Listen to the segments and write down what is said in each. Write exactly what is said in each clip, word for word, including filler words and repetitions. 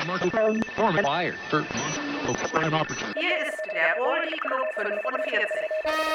Hier ist der Oldie Club fünfundvierzig.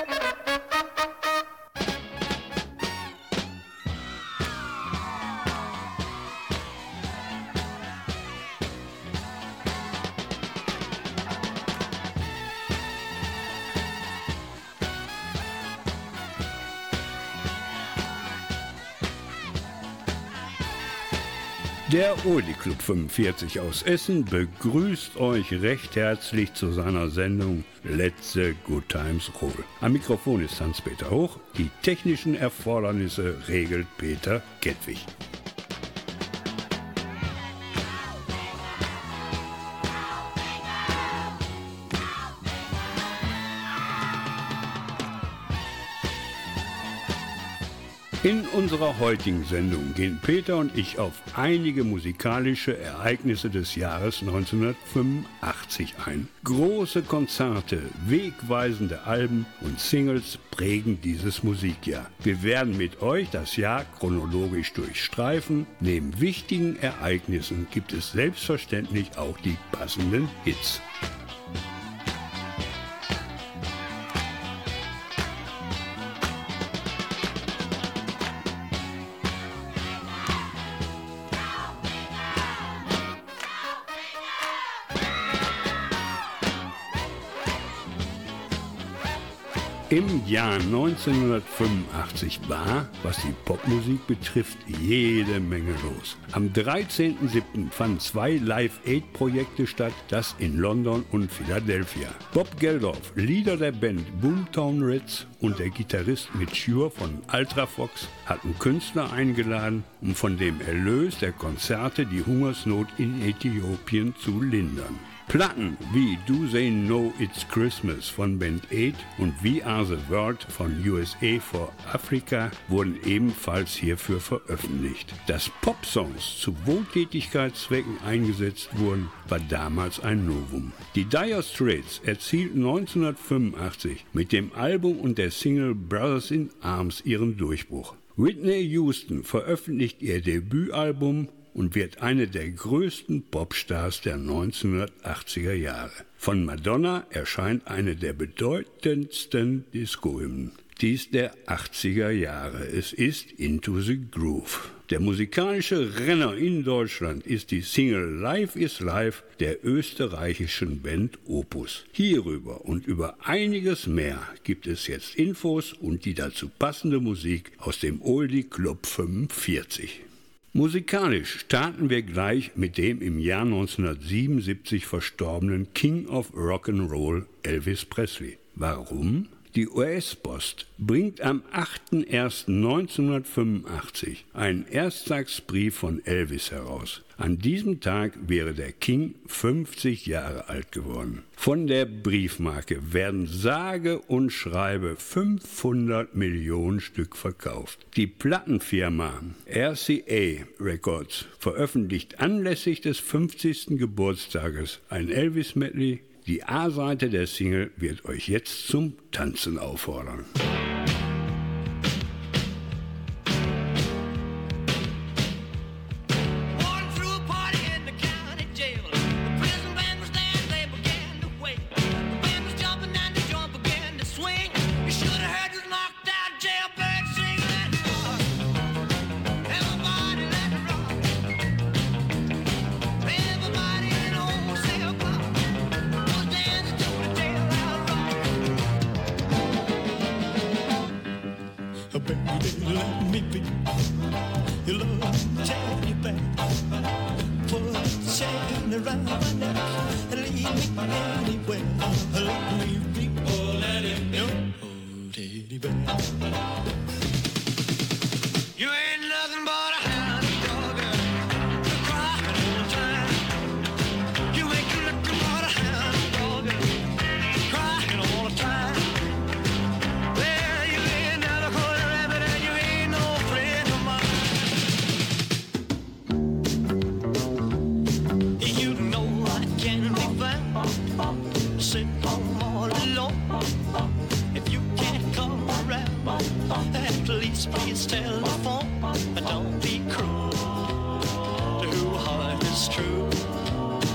Der Oldie Club fünfundvierzig aus Essen begrüßt euch recht herzlich zu seiner Sendung Let the Good Times Roll. Am Mikrofon ist Hans-Peter Hoch. Die technischen Erfordernisse regelt Peter Kettwig. In unserer heutigen Sendung gehen Peter und ich auf einige musikalische Ereignisse des Jahres neunzehnhundertfünfundachtzig ein. Große Konzerte, wegweisende Alben und Singles prägen dieses Musikjahr. Wir werden mit euch das Jahr chronologisch durchstreifen. Neben wichtigen Ereignissen gibt es selbstverständlich auch die passenden Hits. Im Jahr neunzehnhundertfünfundachtzig war, was die Popmusik betrifft, jede Menge los. Am dreizehnten siebten fanden zwei Live-Aid-Projekte statt, das in London und Philadelphia. Bob Geldof, Leader der Band Boomtown Rats und der Gitarrist Mitch Shore von Ultrafox hatten Künstler eingeladen, um von dem Erlös der Konzerte die Hungersnot in Äthiopien zu lindern. Platten wie Do They Know It's Christmas von Band acht und We Are the World von U S A for Africa wurden ebenfalls hierfür veröffentlicht. Dass Popsongs zu Wohltätigkeitszwecken eingesetzt wurden, war damals ein Novum. Die Dire Straits erzielten neunzehnhundertfünfundachtzig mit dem Album und der Single Brothers in Arms ihren Durchbruch. Whitney Houston veröffentlicht ihr Debütalbum und wird eine der größten Popstars der neunzehnhundertachtziger Jahre. Von Madonna erscheint eine der bedeutendsten Disco-Hymnen. Dies der achtziger Jahre. Es ist Into the Groove. Der musikalische Renner in Deutschland ist die Single Life is Life der österreichischen Band Opus. Hierüber und über einiges mehr gibt es jetzt Infos und die dazu passende Musik aus dem Oldie Club fünfundvierzig. Musikalisch starten wir gleich mit dem im Jahr neunzehnhundertsiebenundsiebzig verstorbenen King of Rock'n'Roll Elvis Presley. Warum? Die U S-Post bringt am achten ersten neunzehnhundertfünfundachtzig einen Ersttagsbrief von Elvis heraus. An diesem Tag wäre der King fünfzig Jahre alt geworden. Von der Briefmarke werden sage und schreibe fünfhundert Millionen Stück verkauft. Die Plattenfirma R C A Records veröffentlicht anlässlich des fünfzigsten Geburtstages ein Elvis-Medley. Die A-Seite der Single wird euch jetzt zum Tanzen auffordern. Please tell the phone, but don't be cruel to who heart is true.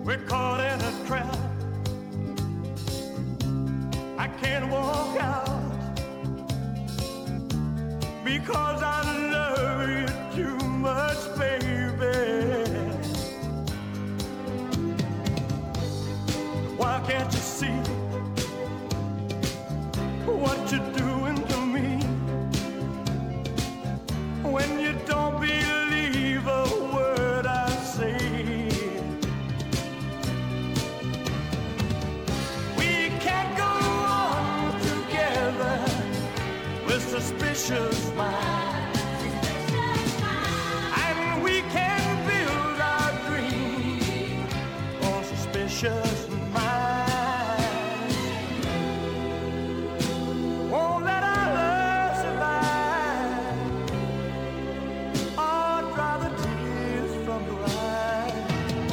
we're caught in a trap. I can't walk out because I love you too much, baby. Why can't you see what you're doing to me? When you don't believe a word I say, we can't go on together with suspicious minds, and we can build our dreams on suspicious minds. Won't let our love survive or dry the tears from your eyes.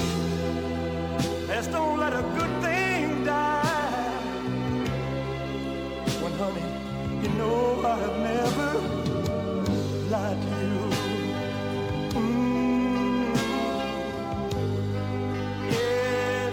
Let's don't let a good thing die. When, honey, you know I've never lied to you. Mm. Yeah,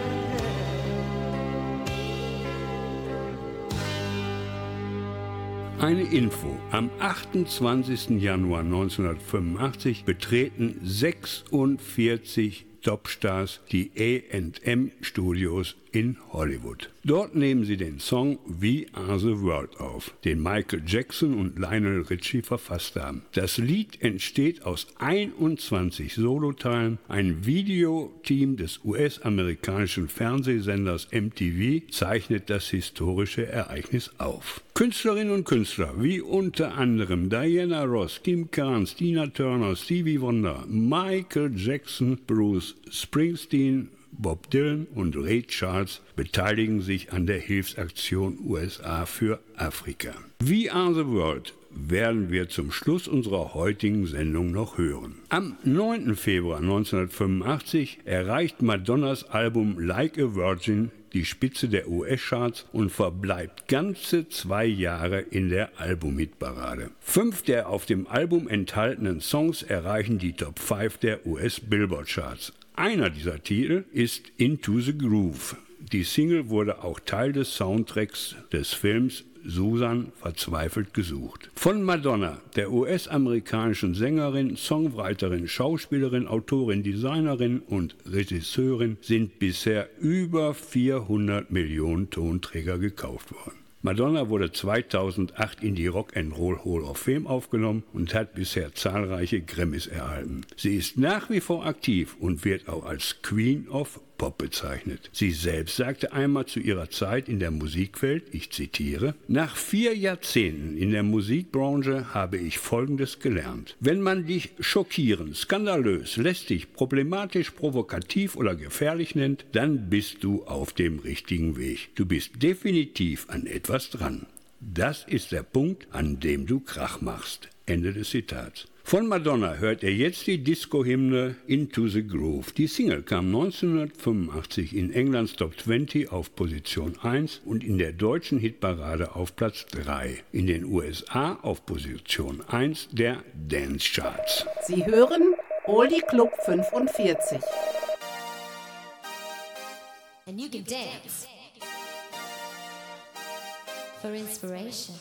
yeah. Eine Info. Am achtundzwanzigsten Januar neunzehnhundertfünfundachtzig betreten sechsundvierzig Topstars die A and M Studios in Hollywood. Dort nehmen sie den Song We Are the World auf, den Michael Jackson und Lionel Richie verfasst haben. Das Lied entsteht aus einundzwanzig Soloteilen. Ein Videoteam des U S-amerikanischen Fernsehsenders M T V zeichnet das historische Ereignis auf. Künstlerinnen und Künstler wie unter anderem Diana Ross, Kim Carnes, Tina Turner, Stevie Wonder, Michael Jackson, Bruce Springsteen, Bob Dylan und Ray Charles beteiligen sich an der Hilfsaktion U S A für Afrika. We Are the World werden wir zum Schluss unserer heutigen Sendung noch hören. Am neunten Februar neunzehnhundertfünfundachtzig erreicht Madonnas Album Like a Virgin die Spitze der U S-Charts und verbleibt ganze zwei Jahre in der Albumhitparade. Fünf der auf dem Album enthaltenen Songs erreichen die Top fünf der U S-Billboard-Charts. Einer dieser Titel ist Into the Groove. Die Single wurde auch Teil des Soundtracks des Films Susan verzweifelt gesucht. Von Madonna, der U S-amerikanischen Sängerin, Songwriterin, Schauspielerin, Autorin, Designerin und Regisseurin sind bisher über vierhundert Millionen Tonträger gekauft worden. Madonna wurde zweitausendacht in die Rock and Roll Hall of Fame aufgenommen und hat bisher zahlreiche Grammys erhalten. Sie ist nach wie vor aktiv und wird auch als Queen of Pop bezeichnet. Sie selbst sagte einmal zu ihrer Zeit in der Musikwelt, ich zitiere, nach vier Jahrzehnten in der Musikbranche habe ich Folgendes gelernt. Wenn man dich schockierend, skandalös, lästig, problematisch, provokativ oder gefährlich nennt, dann bist du auf dem richtigen Weg. Du bist definitiv an etwas dran. Das ist der Punkt, an dem du Krach machst. Ende des Zitats. Von Madonna hört er jetzt die Disco-Hymne Into the Groove. Die Single kam neunzehnhundertfünfundachtzig in Englands Top zwanzig auf Position eins und in der deutschen Hitparade auf Platz drei. In den U S A auf Position eins der Dance Charts. Sie hören Oldie Club fünfundvierzig. And you can dance for inspiration.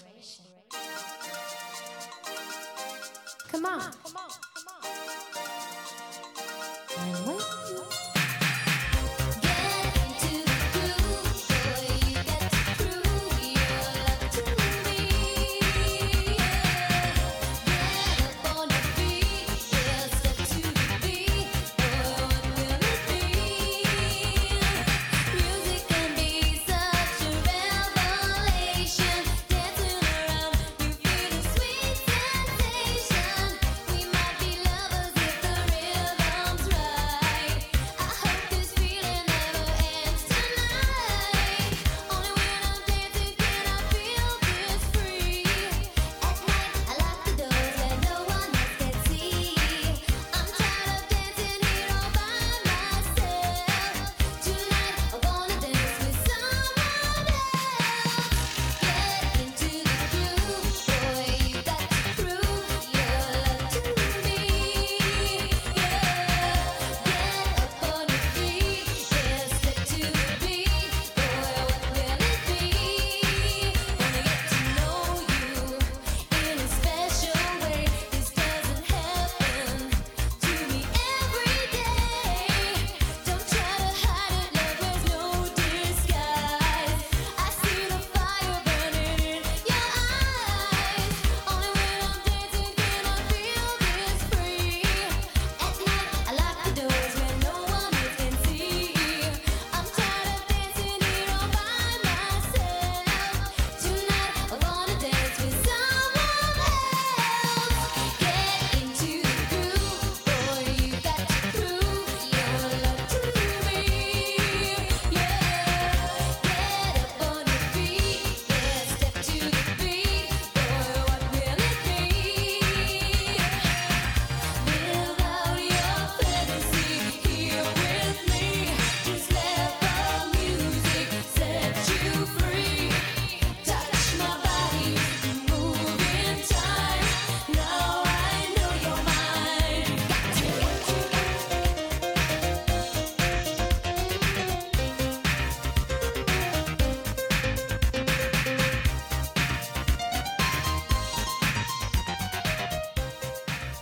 Come on. And when you get into the groove, boy, you got to prove your love to me. Get up on your feet, yeah, step to the beat. Boy, what will it be? Music can be such a revelation. Dancing around, you feel a sweet sensation. We might be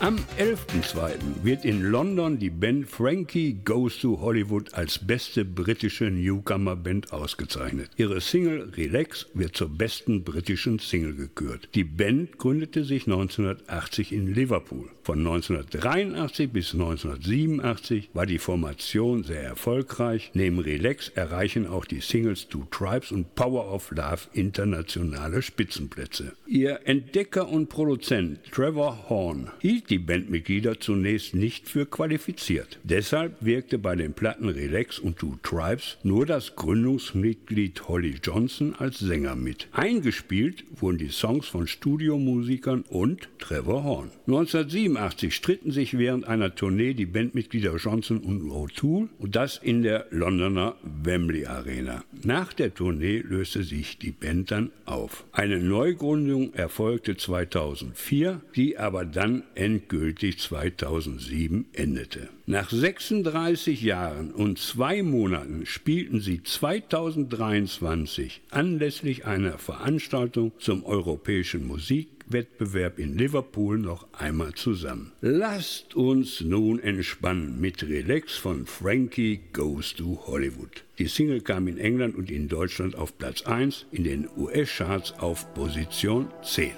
Am elften zweiten wird in London die Band Frankie Goes to Hollywood als beste britische Newcomer-Band ausgezeichnet. Ihre Single Relax wird zur besten britischen Single gekürt. Die Band gründete sich neunzehnhundertachtzig in Liverpool. Von neunzehnhundertdreiundachtzig bis neunzehnhundertsiebenundachtzig war die Formation sehr erfolgreich. Neben Relax erreichen auch die Singles Two Tribes und Power of Love internationale Spitzenplätze. Ihr Entdecker und Produzent Trevor Horn hielt die Bandmitglieder zunächst nicht für qualifiziert. Deshalb wirkte bei den Platten Relax und Two Tribes nur das Gründungsmitglied Holly Johnson als Sänger mit. Eingespielt wurden die Songs von Studiomusikern und Trevor Horn. neunzehnhundertsiebenundachtzig stritten sich während einer Tournee die Bandmitglieder Johnson und O'Toole und das in der Londoner Wembley Arena. Nach der Tournee löste sich die Band dann auf. Eine Neugründung erfolgte zweitausendvier, die aber dann endgültig zweitausendsieben endete. Nach sechsunddreißig Jahren und zwei Monaten spielten sie zweitausenddreiundzwanzig anlässlich einer Veranstaltung zum Europäischen Musikwettbewerb in Liverpool noch einmal zusammen. Lasst uns nun entspannen mit Relax von Frankie Goes to Hollywood. Die Single kam in England und in Deutschland auf Platz eins, in den U S-Charts auf Position zehn.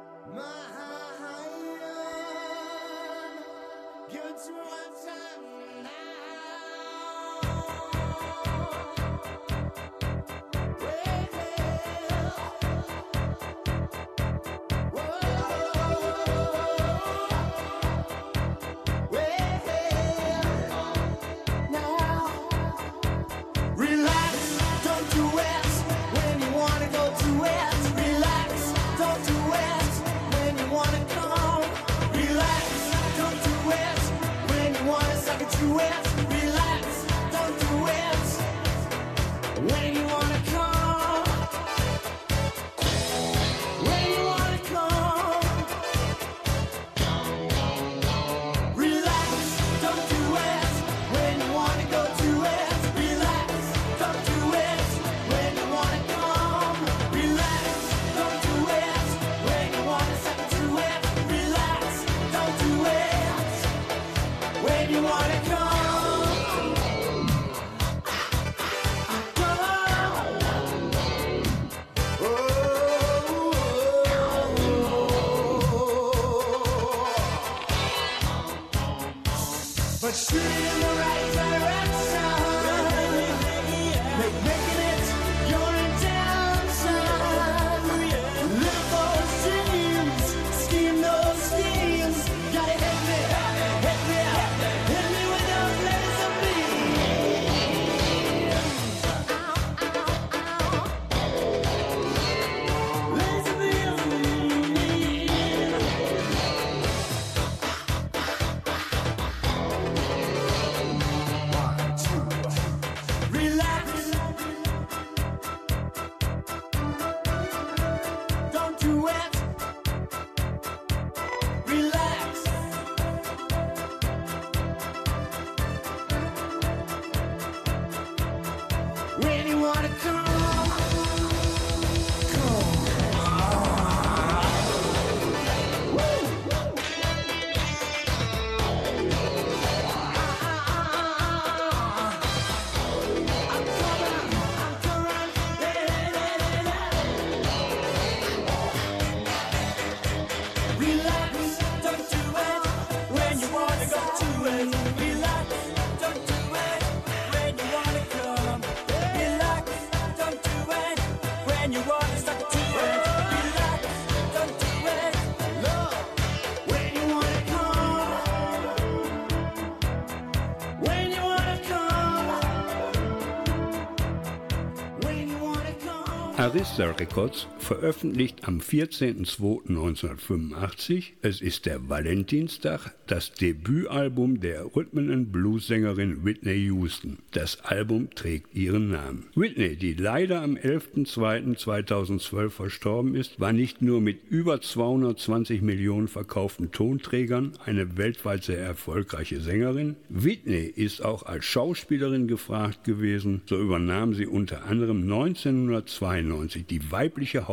Arista Records veröffentlicht am vierzehnten zweiten neunzehnhundertfünfundachtzig, es ist der Valentinstag, das Debütalbum der Rhythm and Blues-Sängerin Whitney Houston. Das Album trägt ihren Namen. Whitney, die leider am elften zweiten zweitausendzwölf verstorben ist, war nicht nur mit über zweihundertzwanzig Millionen verkauften Tonträgern eine weltweit sehr erfolgreiche Sängerin. Whitney ist auch als Schauspielerin gefragt gewesen. So übernahm sie unter anderem neunzehnhundertzweiundneunzig die weibliche Hauptrolle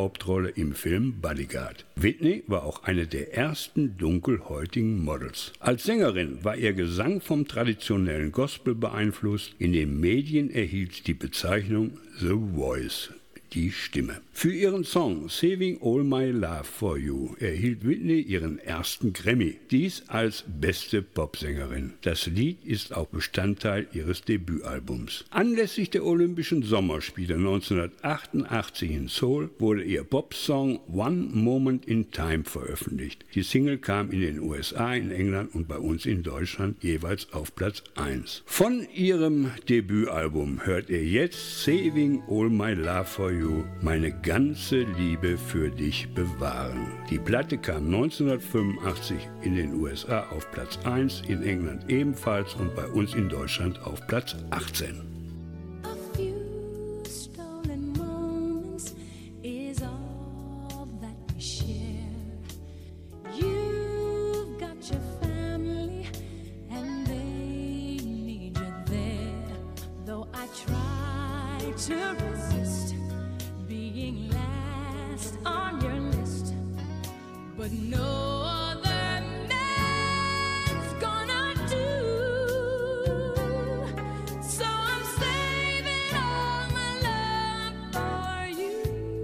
Hauptrolle im Film Bodyguard. Whitney war auch eine der ersten dunkelhäutigen Models. Als Sängerin war ihr Gesang vom traditionellen Gospel beeinflusst. In den Medien erhielt sie die Bezeichnung The Voice, die Stimme. Für ihren Song Saving All My Love For You erhielt Whitney ihren ersten Grammy. Dies als beste Popsängerin. Das Lied ist auch Bestandteil ihres Debütalbums. Anlässlich der Olympischen Sommerspiele neunzehnhundertachtundachtzig in Seoul wurde ihr Popsong One Moment in Time veröffentlicht. Die Single kam in den U S A, in England und bei uns in Deutschland jeweils auf Platz eins. Von ihrem Debütalbum hört ihr jetzt Saving All My Love For You, meine ganze Liebe für dich bewahren. Die Platte kam neunzehnhundertfünfundachtzig in den U S A auf Platz eins, in England ebenfalls und bei uns in Deutschland auf Platz achtzehn. A few stolen moments is all that we share. You've got your family and they need you there. Though I try to resist being last on your list, but no other man's gonna do. So I'm saving all my love for you.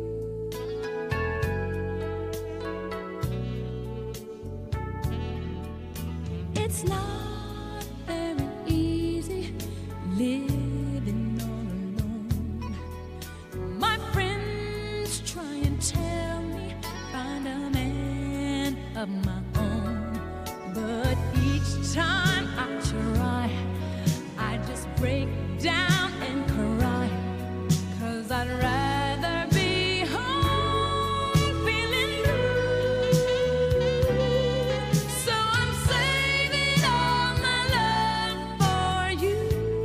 It's not very easy living all alone. My friends try and tell me find a man of my own, but each time I try, I just break down and cry, 'cause I'd rather be home feeling blue. So I'm saving all my love for you.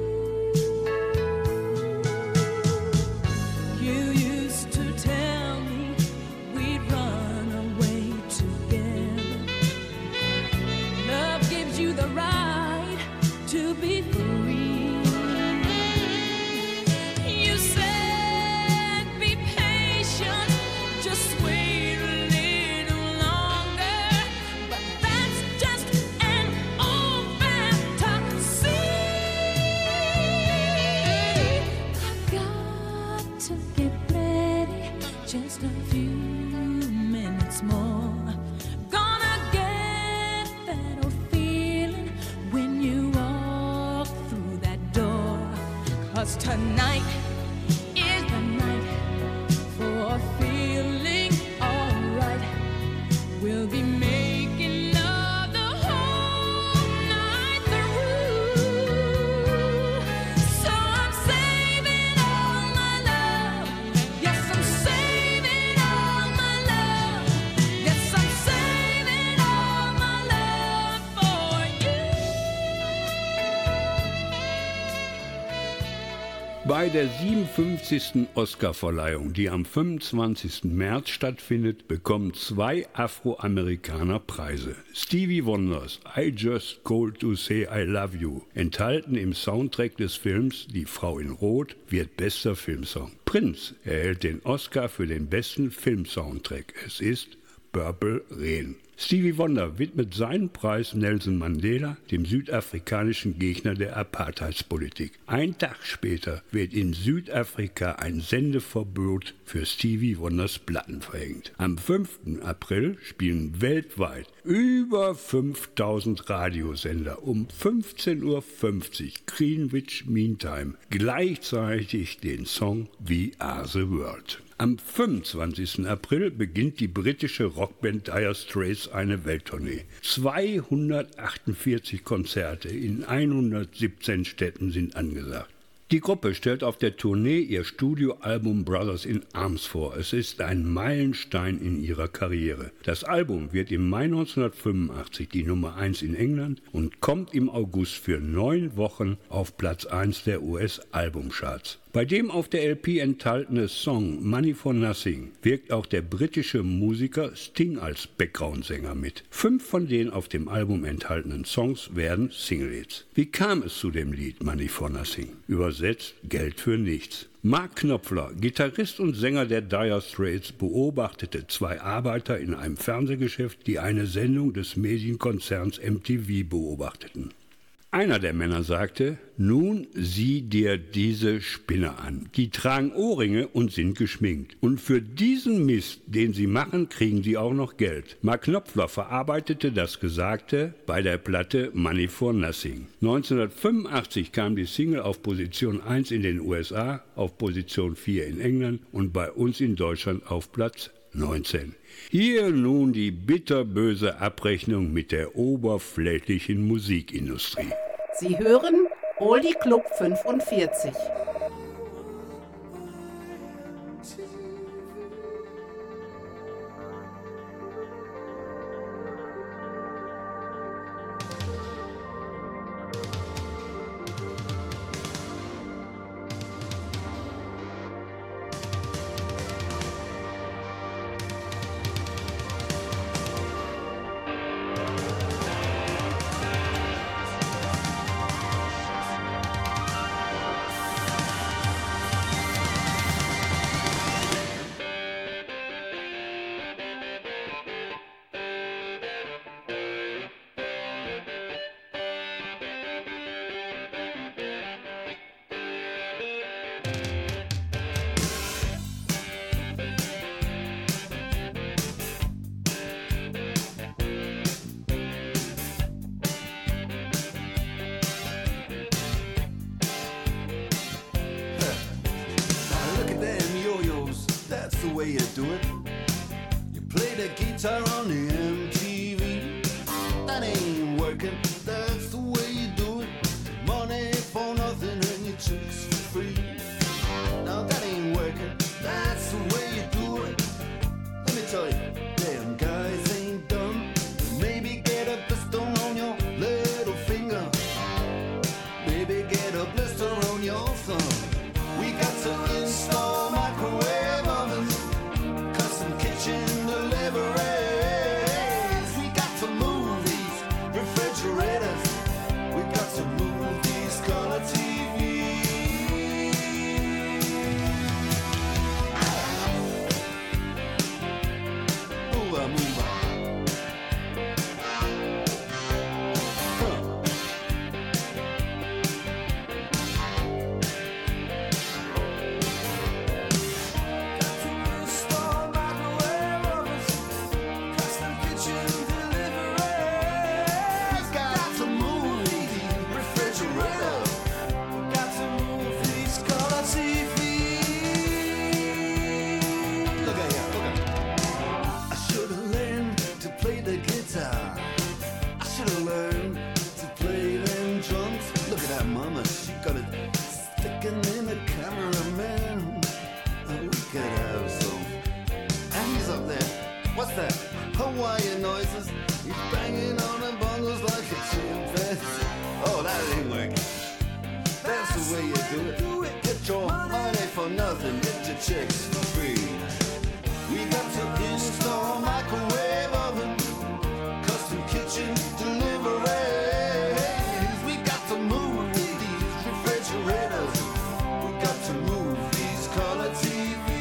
You used to tell me we'd run away together. Love gives you the right to be free. You said be patient, just wait a little longer, but that's just an old fantasy. I've got to get ready, just a few minutes more. Gonna get that old feeling when you walk through that door. 'Cause tonight is the night for feeling alright. We'll be making love the whole night through. So I'm saving all my love. Yes, I'm saving all my love. Yes, I'm saving all my love for you. Bei der siebenundfünfzigsten Oscarverleihung, die am fünfundzwanzigsten März stattfindet, bekommen zwei Afroamerikaner Preise. Stevie Wonders I Just Called to Say I Love You, enthalten im Soundtrack des Films Die Frau in Rot, wird bester Filmsong. Prince erhält den Oscar für den besten Filmsoundtrack. Es ist Purple Rain. Stevie Wonder widmet seinen Preis Nelson Mandela, dem südafrikanischen Gegner der Apartheidspolitik. Ein Tag später wird in Südafrika ein Sendeverbot für Stevie Wonders Platten verhängt. Am fünften April spielen weltweit über fünftausend Radiosender um fünfzehn Uhr fünfzig Greenwich Mean Time gleichzeitig den Song We Are the World. Am fünfundzwanzigsten April beginnt die britische Rockband Dire Straits eine Welttournee. zweihundertachtundvierzig Konzerte in hundertsiebzehn Städten sind angesagt. Die Gruppe stellt auf der Tournee ihr Studioalbum Brothers in Arms vor. Es ist ein Meilenstein in ihrer Karriere. Das Album wird im Mai neunzehnhundertfünfundachtzig die Nummer eins in England und kommt im August für neun Wochen auf Platz eins der U S-Albumcharts. Bei dem auf der L P enthaltene Song Money for Nothing wirkt auch der britische Musiker Sting als Background-Sänger mit. Fünf von den auf dem Album enthaltenen Songs werden Single-Hits. Wie kam es zu dem Lied Money for Nothing? Über übersetzt Geld für nichts. Mark Knopfler, Gitarrist und Sänger der Dire Straits, beobachtete zwei Arbeiter in einem Fernsehgeschäft, die eine Sendung des Medienkonzerns M T V beobachteten. Einer der Männer sagte, nun sieh dir diese Spinner an. Die tragen Ohrringe und sind geschminkt. Und für diesen Mist, den sie machen, kriegen sie auch noch Geld. Mark Knopfler verarbeitete das Gesagte bei der Platte Money for Nothing. neunzehnhundertfünfundachtzig kam die Single auf Position eins in den U S A, auf Position vier in England und bei uns in Deutschland auf Platz neunzehn. Hier nun die bitterböse Abrechnung mit der oberflächlichen Musikindustrie. Sie hören Oldie Club fünfundvierzig. the way you do it. You play the guitar on the M T V. That ain't working, that's the way you do it. Money for nothing and your chicks for free. Now that ain't working, that's the way you do it. Let me tell you, damn guys ain't dumb. Maybe get a blister on your little finger. Maybe get a blister on your thumb. We got to install microwave ovens, custom kitchen deliveries. We got to move these refrigerators. We got to move these color T Vs. Move on, move on. What's that? Hawaiian noises. He's banging on the bongos like a chimpanzee. Oh, that ain't working. That's the way you do it. Get your money for nothing. Get your chicks for free. We got to install microwave oven, custom kitchen deliveries. We got to move these refrigerators. We got to move these color T Vs.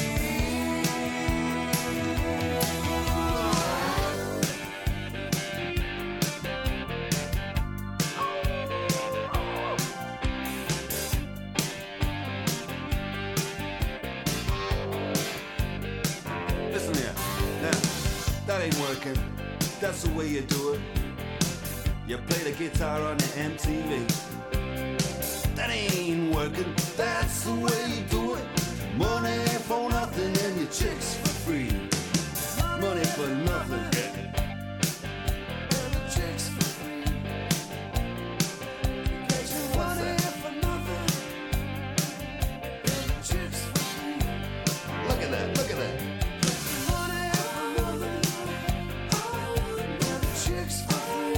Listen here, now, that ain't working. That's the way you do it. You play the guitar on the M T V. That ain't working. That's the way you do it. Money for nothing and your chicks for free. Money for nothing. And your chicks for free. Get your money for nothing. And your chicks for free. Look at that, look at that. Money for nothing. And your chicks for free.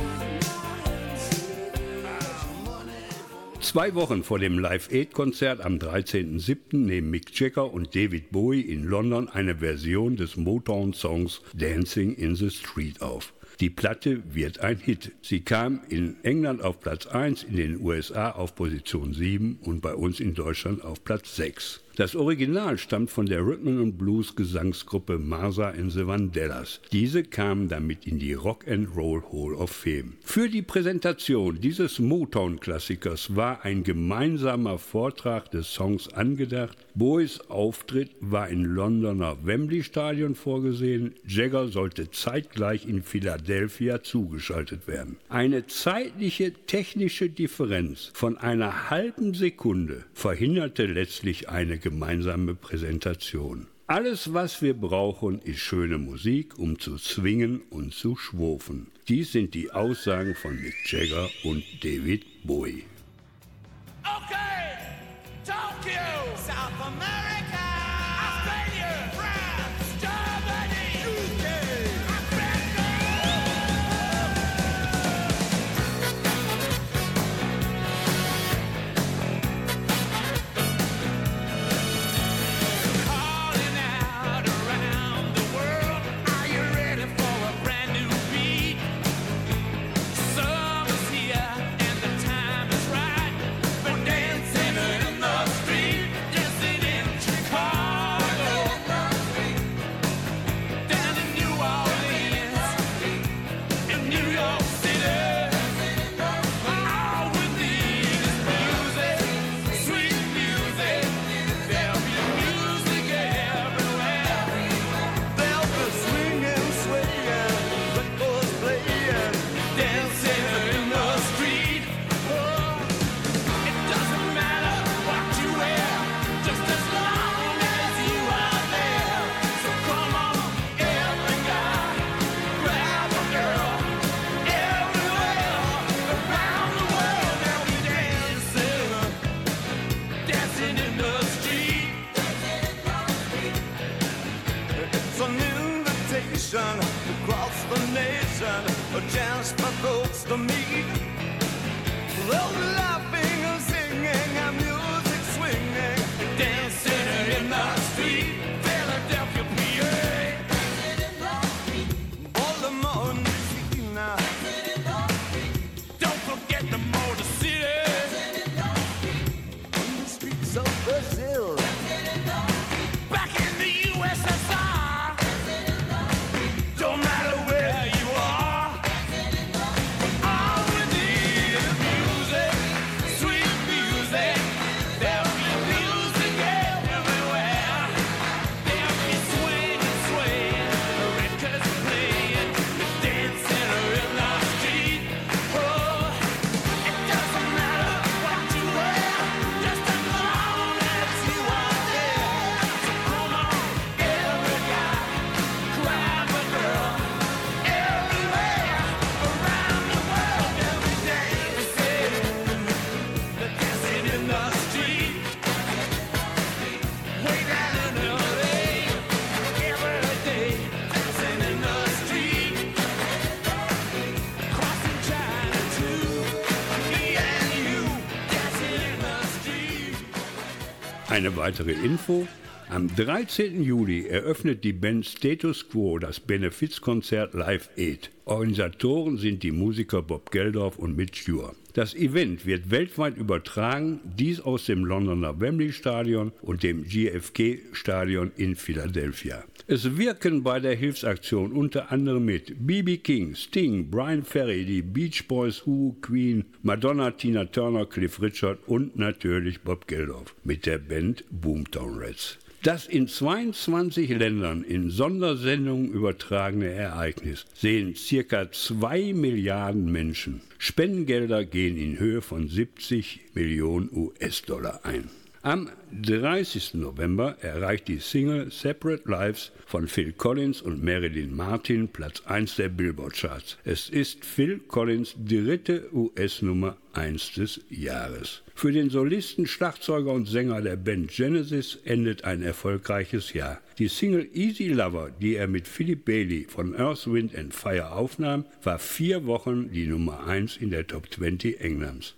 Zwei Wochen vor dem Live-Aid-Konzert am dreizehnten siebten nehmen Mick Jagger und David Bowie in London eine Version des Motown-Songs Dancing in the Street auf. Die Platte wird ein Hit. Sie kam in England auf Platz eins, in den U S A auf Position sieben und bei uns in Deutschland auf Platz sechs. Das Original stammt von der Rhythm and Blues Gesangsgruppe Martha and the Vandellas. Diese kamen damit in die Rock and Roll Hall of Fame. Für die Präsentation dieses Motown-Klassikers war ein gemeinsamer Vortrag des Songs angedacht. Bowies Auftritt war im Londoner Wembley Stadion vorgesehen. Jagger sollte zeitgleich in Philadelphia zugeschaltet werden. Eine zeitliche technische Differenz von einer halben Sekunde verhinderte letztlich eine gemeinsame Präsentation. Alles, was wir brauchen, ist schöne Musik, um zu swingen und zu schwurfen. Dies sind die Aussagen von Mick Jagger und David Bowie. Okay, Tokyo, South America, Australia, France, Germany, U K, America. Calling out around the world, are you ready for a brand new beat? Summer's here and the time is right. We're dancing in the street, dancing in Chicago, down in New Orleans, in New York City. All we need is music, sweet music. There'll be music everywhere. There'll be swinging, swaying, records playing, Dancing in the street. Oh, it doesn't matter what you wear, just as long as you are there. So come on, every guy, grab a girl. Everywhere around the world, they'll be dancing, dancing in the street. It's an invitation across the nation, a chance for folks to meet. They'll be laughing and singing and music swinging. Dancing in the street, Philadelphia, P A. Baltimore and Messina, Don't forget the Motor City. in the streets of Brazil. Back in the U S S R. Don't matter where you are. All we need is music, sweet music. There'll be music everywhere. There'll be swinging, swaying, records playing, dancing in the street. Oh, it doesn't matter what you wear, just as long as you are there. So come on, every guy, grab a girl. Everywhere around the world, they'll be dancing, they're dancing in the street. Way down in L A, every day, dancing in the street. Crossing China too, me and you, dancing in the street. Eine weitere Info. Am dreizehnten Juli eröffnet die Band Status Quo das Benefizkonzert Live Aid. Organisatoren sind die Musiker Bob Geldof und Mitch Ure. Das Event wird weltweit übertragen, dies aus dem Londoner Wembley Stadion und dem J F K Stadion in Philadelphia. Es wirken bei der Hilfsaktion unter anderem mit B B King, Sting, Brian Ferry, die Beach Boys, Who, Queen, Madonna, Tina Turner, Cliff Richard und natürlich Bob Geldof mit der Band Boomtown Rats. Das in zweiundzwanzig Ländern in Sondersendungen übertragene Ereignis sehen circa zwei Milliarden Menschen. Spendengelder gehen in Höhe von siebzig Millionen U S-Dollar ein. Am dreißigsten November erreicht die Single Separate Lives von Phil Collins und Marilyn Martin Platz eins der Billboard-Charts. Es ist Phil Collins' dritte U S-Nummer eins des Jahres. Für den Solisten, Schlagzeuger und Sänger der Band Genesis endet ein erfolgreiches Jahr. Die Single Easy Lover, die er mit Philip Bailey von Earth, Wind and Fire aufnahm, war vier Wochen die Nummer eins in der Top zwanzig Englands.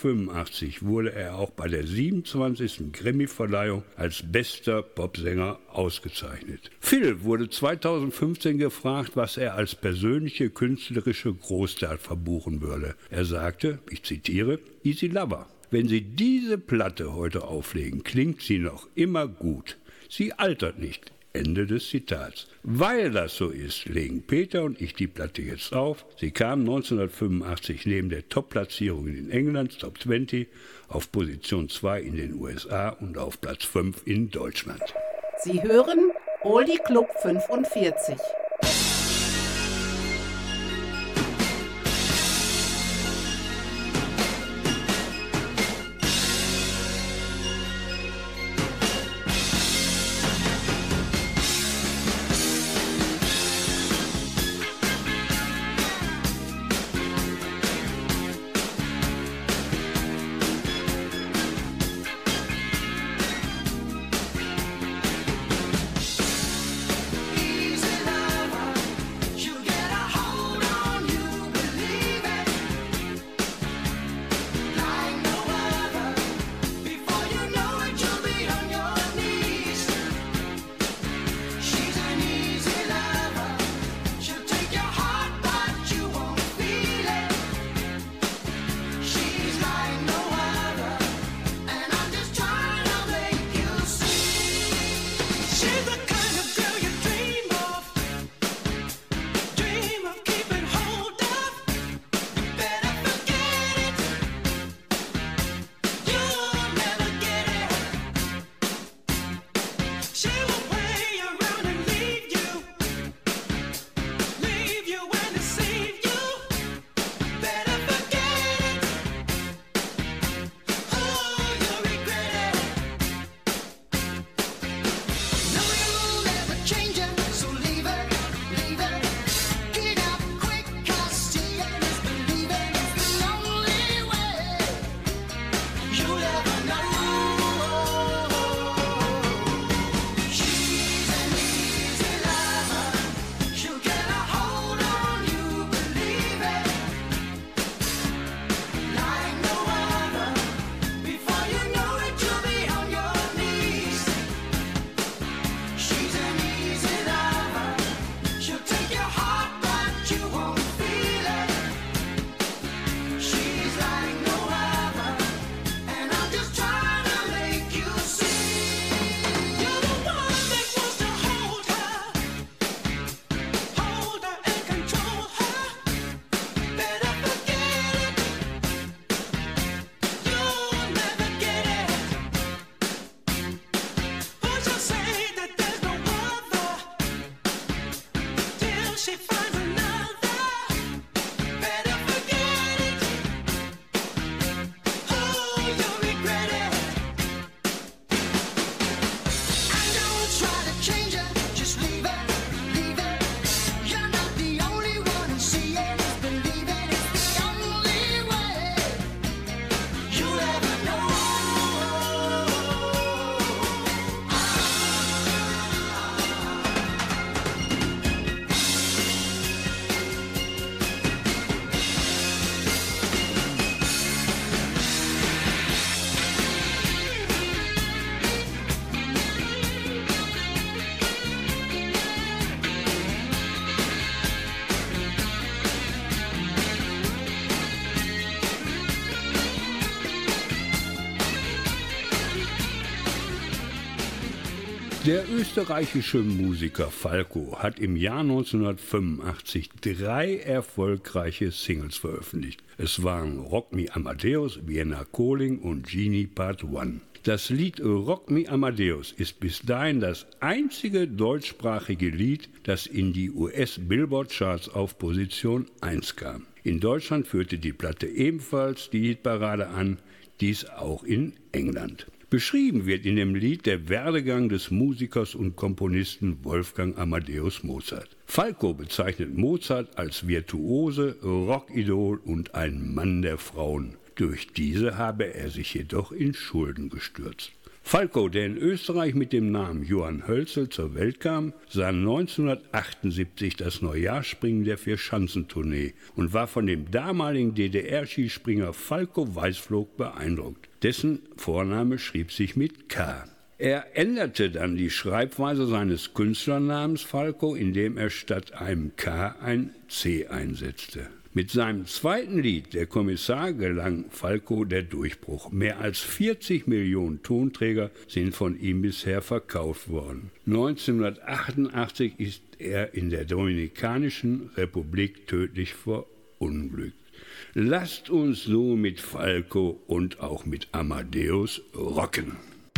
neunzehnhundertfünfundachtzig wurde er auch bei der siebenundzwanzigsten Grammy-Verleihung als bester Popsänger ausgezeichnet. Phil wurde zweitausendfünfzehn gefragt, was er als persönliche künstlerische Großtat verbuchen würde. Er sagte, ich zitiere, Easy Lover. Wenn Sie diese Platte heute auflegen, klingt sie noch immer gut. Sie altert nicht. Ende des Zitats. Weil das so ist, legen Peter und ich die Platte jetzt auf. Sie kam neunzehnhundertfünfundachtzig neben der Top-Platzierung in England, Top zwanzig, auf Position zwei in den U S A und auf Platz fünf in Deutschland. Sie hören Oldie Club fünfundvierzig. Der österreichische Musiker Falco hat im Jahr neunzehnhundertfünfundachtzig drei erfolgreiche Singles veröffentlicht. Es waren Rock Me Amadeus, Vienna Calling und Genie Part eins. Das Lied Rock Me Amadeus ist bis dahin das einzige deutschsprachige Lied, das in die U S-Billboard-Charts auf Position eins kam. In Deutschland führte die Platte ebenfalls die Hitparade an, dies auch in England. Beschrieben wird in dem Lied der Werdegang des Musikers und Komponisten Wolfgang Amadeus Mozart. Falco bezeichnet Mozart als Virtuose, Rockidol und ein Mann der Frauen. Durch diese habe er sich jedoch in Schulden gestürzt. Falco, der in Österreich mit dem Namen Johann Hölzel zur Welt kam, sah neunzehnhundertachtundsiebzig das Neujahrsspringen der Vierschanzentournee und war von dem damaligen D D R-Skispringer Falco Weißflog beeindruckt. Dessen Vorname schrieb sich mit K. Er änderte dann die Schreibweise seines Künstlernamens Falco, indem er statt einem K ein C einsetzte. Mit seinem zweiten Lied, Der Kommissar, gelang Falco der Durchbruch. Mehr als vierzig Millionen Tonträger sind von ihm bisher verkauft worden. neunzehnhundertachtundachtzig ist er in der Dominikanischen Republik tödlich verunglückt. Lasst uns nun mit Falco und auch mit Amadeus rocken.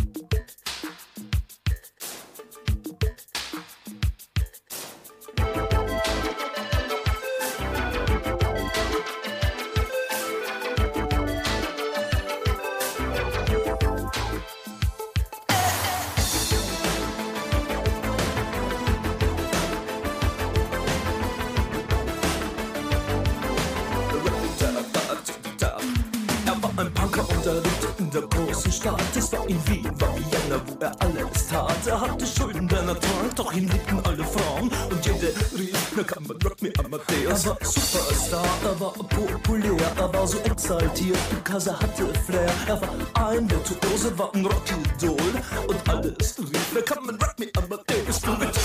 Es war in Wien, war Vienna, wo er alles tat. Er hatte Schulden, der Natur, doch ihn liebten alle Frauen. Und jede rief, na kann man rock me Amadeus. Er war Superstar, er war populär, er war so exaltiert, because er hatte Flair. Er war ein Virtuose, war ein Rockidol. Und alles rief, na kann man rock me Amadeus. Du mit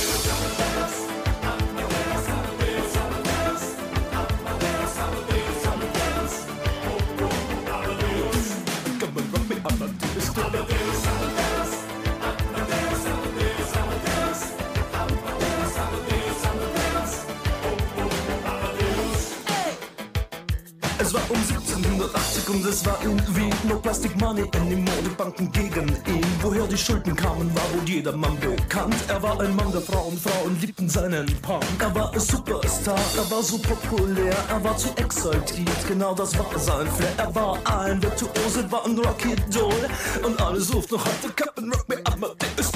Es war um siebzehnhundertachtzig und es war in Wien. No Plastic Money anymore, die Banken gegen ihn. Woher die Schulden kamen, war wohl jedermann bekannt. Er war ein Mann der Frauen, Frauen liebten seinen Punk. Er war ein Superstar, er war so populär, er war zu exaltiert, genau das war sein Flair. Er war ein Virtuose, war ein Rockidol. Und alle suchten noch heute Captain Rock Me Amadeus.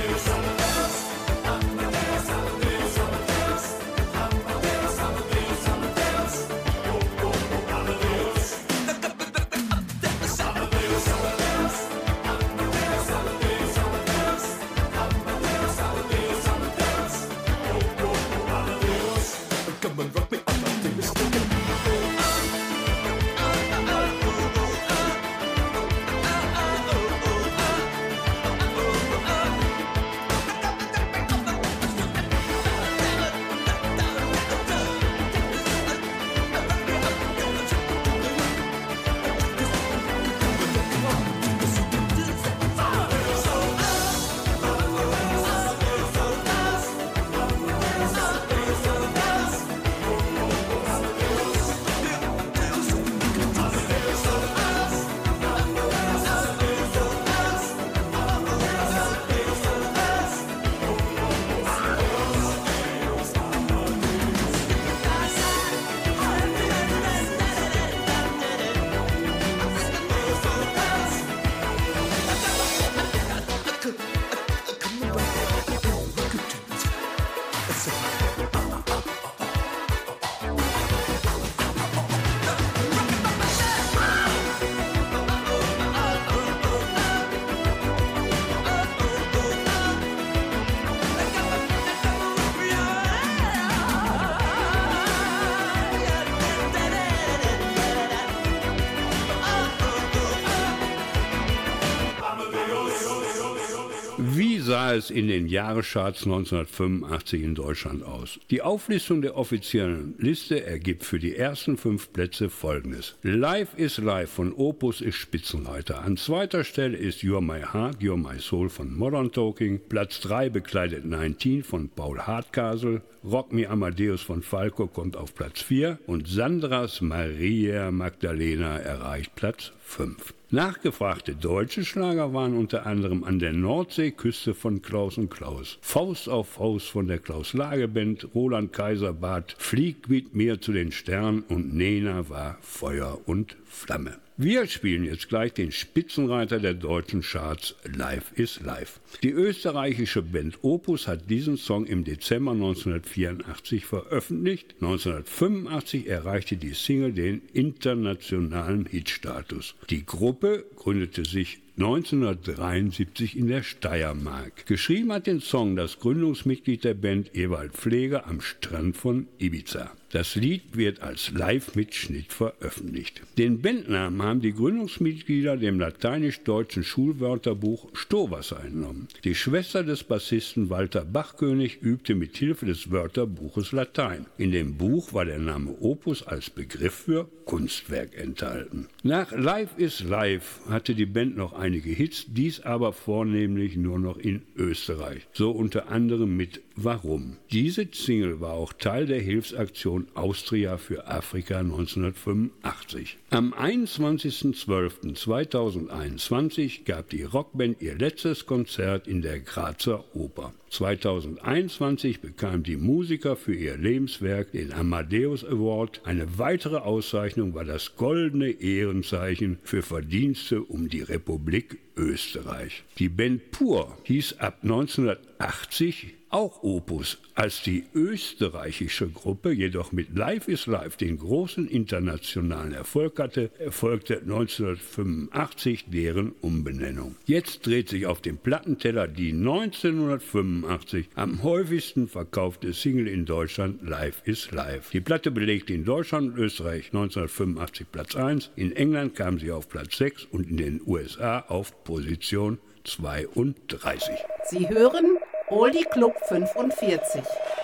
Wie sah es in den Jahrescharts neunzehnhundertfünfundachtzig in Deutschland aus? Die Auflistung der offiziellen Liste ergibt für die ersten fünf Plätze Folgendes. Live is Live von Opus ist Spitzenreiter. An zweiter Stelle ist You're My Heart, You're My Soul von Modern Talking. Platz drei bekleidet neunzehn von Paul Hardcastle. Rock Me Amadeus von Falco kommt auf Platz vier und Sandras Maria Magdalena erreicht Platz fünf. Nachgefragte deutsche Schlager waren unter anderem An der Nordseeküste von Klaus und Klaus, Faust auf Faust von der Klaus-Lage-Band, Roland Kaiser bat Flieg mit mir zu den Sternen und Nena war Feuer und Flamme. Wir spielen jetzt gleich den Spitzenreiter der deutschen Charts, Live is Live. Die österreichische Band Opus hat diesen Song im Dezember neunzehnhundertvierundachtzig veröffentlicht. neunzehnhundertfünfundachtzig erreichte die Single den internationalen Hitstatus. Die Gruppe gründete sich neunzehnhundertdreiundsiebzig in der Steiermark. Geschrieben hat den Song das Gründungsmitglied der Band Ewald Pfleger am Strand von Ibiza. Das Lied wird als Live-Mitschnitt veröffentlicht. Den Bandnamen haben die Gründungsmitglieder dem lateinisch-deutschen Schulwörterbuch Stowasser entnommen. Die Schwester des Bassisten Walter Bachkönig übte mit Hilfe des Wörterbuches Latein. In dem Buch war der Name Opus als Begriff für Kunstwerk enthalten. Nach Live is Live hatte die Band noch einige Hits, dies aber vornehmlich nur noch in Österreich. So unter anderem mit Warum. Diese Single war auch Teil der Hilfsaktion Austria für Afrika neunzehnhundertfünfundachtzig. Am einundzwanzigsten zwölften zweitausendeinundzwanzig gab die Rockband ihr letztes Konzert in der Grazer Oper. zweitausendeinundzwanzig bekamen die Musiker für ihr Lebenswerk den Amadeus Award. Eine weitere Auszeichnung war das Goldene Ehrenzeichen für Verdienste um die Republik Österreich. Die Band Pur hieß ab neunzehnhundertachtzig auch Opus, als die österreichische Gruppe jedoch mit Live is Live den großen internationalen Erfolg hatte, erfolgte neunzehnhundertfünfundachtzig deren Umbenennung. Jetzt dreht sich auf dem Plattenteller die neunzehnhundertfünfundachtzig am häufigsten verkaufte Single in Deutschland, Live is Live. Die Platte belegte in Deutschland und Österreich neunzehnhundertfünfundachtzig Platz eins, in England kam sie auf Platz sechs und in den U S A auf Position zweiunddreißig. Sie hören Oldie Club fünfundvierzig.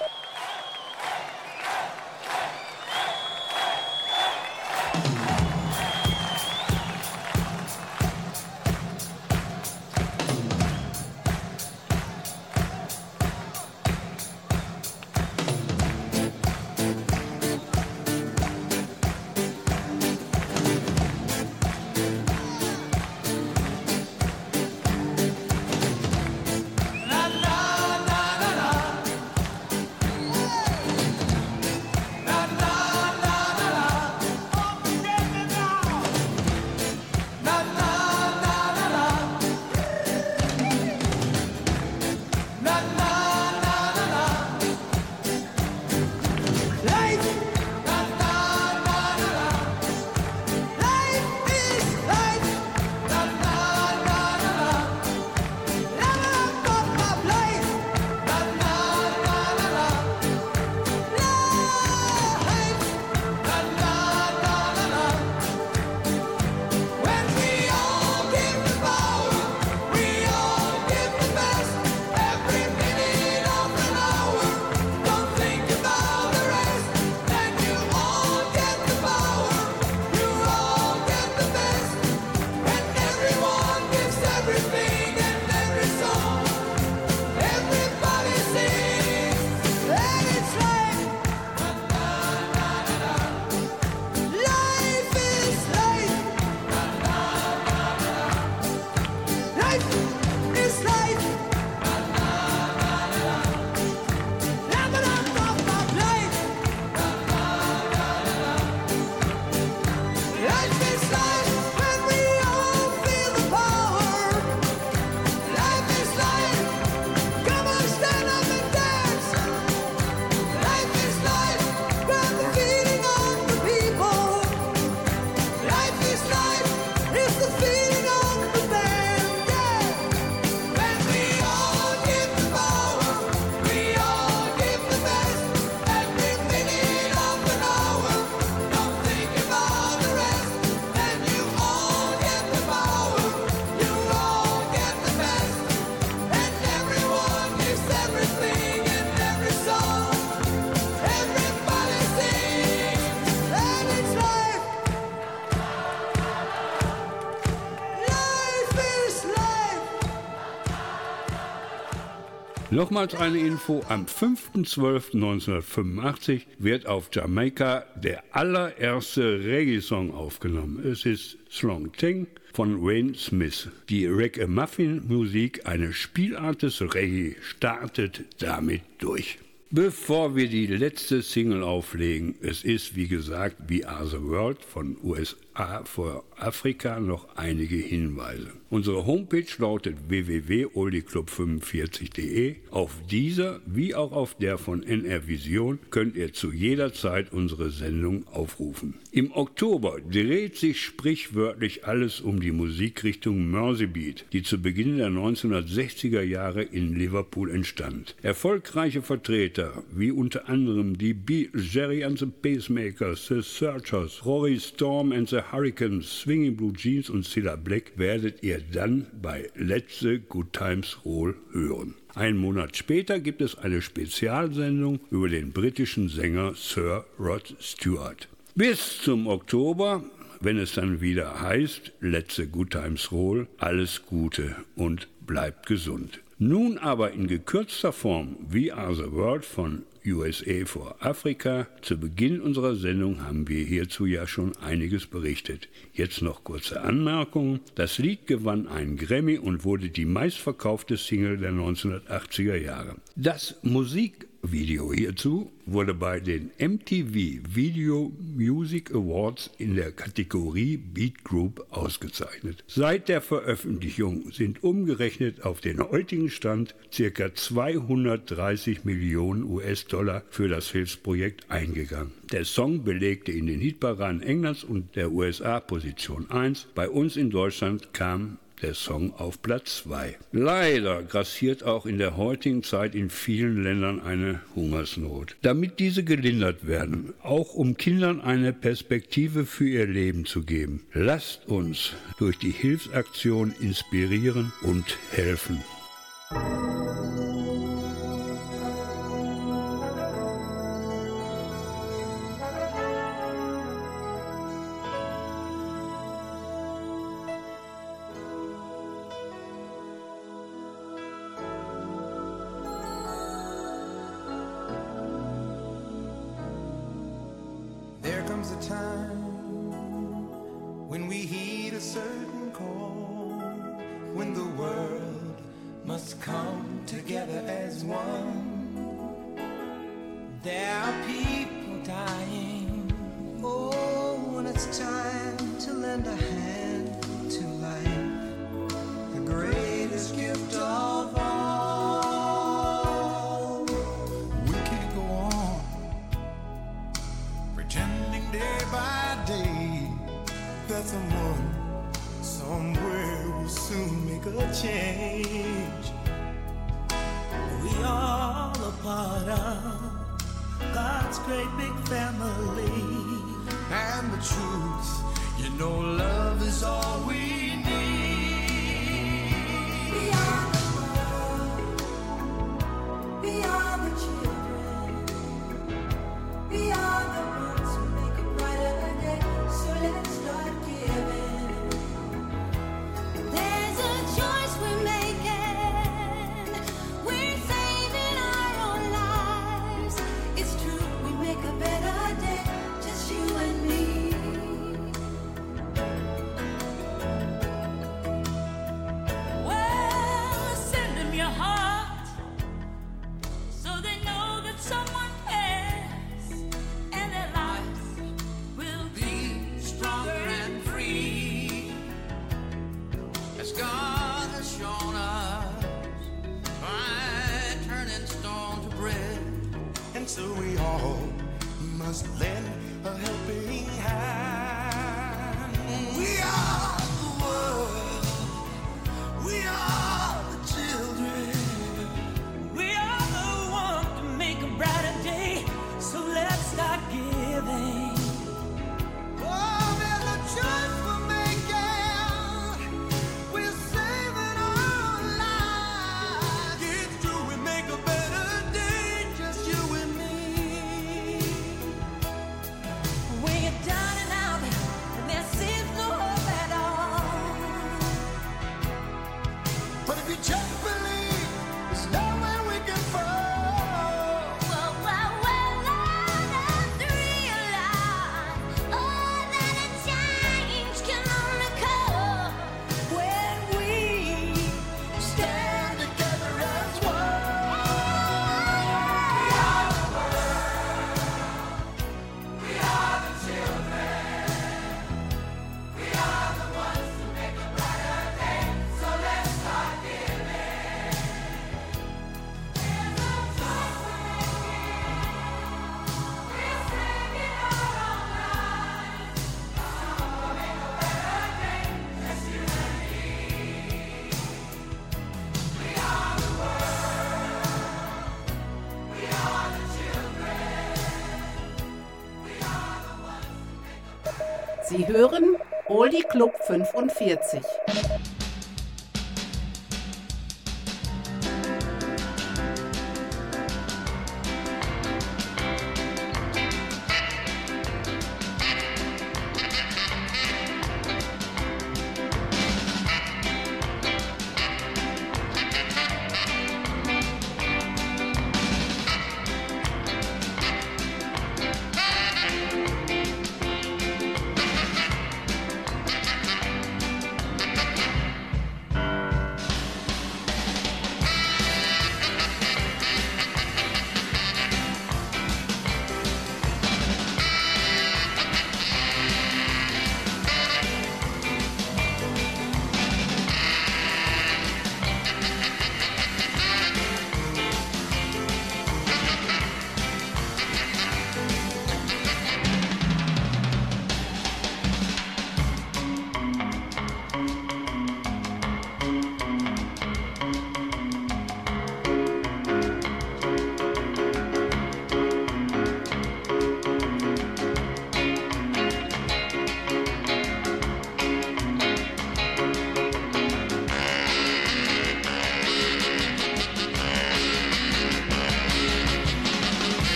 Nochmals eine Info, am fünften zwölften neunzehnhundertfünfundachtzig wird auf Jamaika der allererste Reggae-Song aufgenommen. Es ist Slong Teng von Wayne Smith. Die Reggae-Muffin-Musik, eine Spielart des Reggae, startet damit durch. Bevor wir die letzte Single auflegen, es ist wie gesagt We Are the World von U S A für Afrika noch einige Hinweise. Unsere Homepage lautet w w w punkt oldiclub fünfundvierzig punkt de. Auf dieser wie auch auf der von N R Vision könnt ihr zu jeder Zeit unsere Sendung aufrufen. Im Oktober dreht sich sprichwörtlich alles um die Musikrichtung Merseybeat, die zu Beginn der neunzehnhundertsechziger Jahre in Liverpool entstand. Erfolgreiche Vertreter wie unter anderem die Beatles, Jerry and the Pacemakers, The Searchers, Rory Storm and the Hurricanes, Swinging Blue Jeans und Cilla Black werdet ihr dann bei Let the Good Times Roll hören. Einen Monat später gibt es eine Spezialsendung über den britischen Sänger Sir Rod Stewart. Bis zum Oktober, wenn es dann wieder heißt, Let the Good Times Roll, alles Gute und bleibt gesund. Nun aber in gekürzter Form We Are the World von U S A for Africa. Zu Beginn unserer Sendung haben wir hierzu ja schon einiges berichtet. Jetzt noch kurze Anmerkungen. Das Lied gewann einen Grammy und wurde die meistverkaufte Single der neunzehnhundertachtziger Jahre. Das Musikvideo hierzu wurde bei den M T V Video Music Awards in der Kategorie Beat Group ausgezeichnet. Seit der Veröffentlichung sind umgerechnet auf den heutigen Stand ca. zweihundertdreißig Millionen U S-Dollar für das Hilfsprojekt eingegangen. Der Song belegte in den Hitparaden Englands und der U S A Position eins. Bei uns in Deutschland kam der Song auf Platz zwei. Leider grassiert auch in der heutigen Zeit in vielen Ländern eine Hungersnot. Damit diese gelindert werden, auch um Kindern eine Perspektive für ihr Leben zu geben, lasst uns durch die Hilfsaktion inspirieren und helfen. There comes a time when we heed a certain call, when the world must come together as one. There are people dying. Oh, when it's time to lend a hand to life, the greatest gift of all. We can't go on pretending day by day that someone somewhere will soon make a change. We all a part of God's great big family. And the truth, you know, love is all we need. We are the world. We are the children. We are the ones who make a brighter day. So let's start giving. There's a choice we're making. We're saving our own lives. It's true, we make a better day. Just you and me. Well, send them your heart so they know that someone cares, and their lives will be Stronger and free, as God has shown us by turning stone to bread. And so we all must lend a helping hand. We are the world. We are the children. We are the ones to make a brighter day. So let's start giving. Oh, there's a choice we're making. We're saving our lives. It's true, we make a better day, just you and me. when you're down and out and there seems no hope at all. But if you just believe, there's nowhere we can fall. Well, well, well, let us realize, oh, that a change can only come when we Stand together as one. We are the children. Sie hören Oldie Club fünfundvierzig.